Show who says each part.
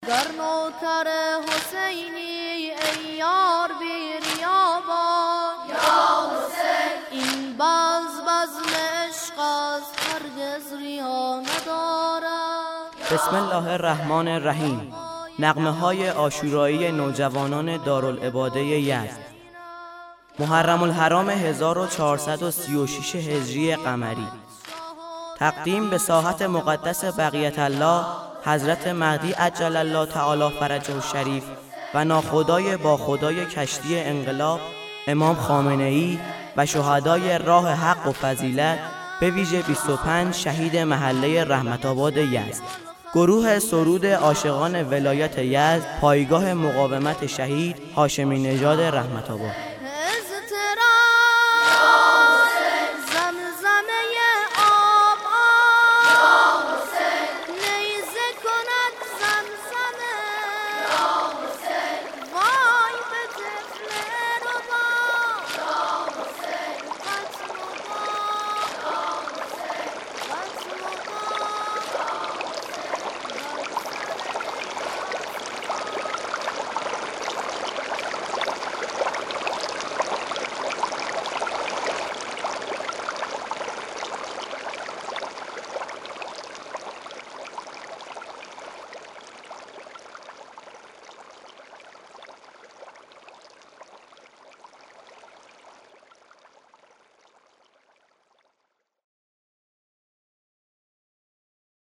Speaker 1: گر نوکر حسینی ای یار بیریابان، یا حسین این بزم عشق است هرگز ریا ندارد.
Speaker 2: بسم الله الرحمن الرحیم. نغمه های عاشورایی نوجوانان دارالعباده یزد. محرم الحرام 1436 هجری قمری. تقدیم به ساحت مقدس بقیت الله حضرت مهدی عجل الله تعالی فرجه الشریف و ناخدای با خدای کشتی انقلاب امام خامنه‌ای و شهدای راه حق و فضیلت، به ویژه 25 شهید محله رحمت آباد یزد. گروه سرود عاشقان ولایت یزد، پایگاه مقاومت شهید هاشمی نژاد رحمت آباد.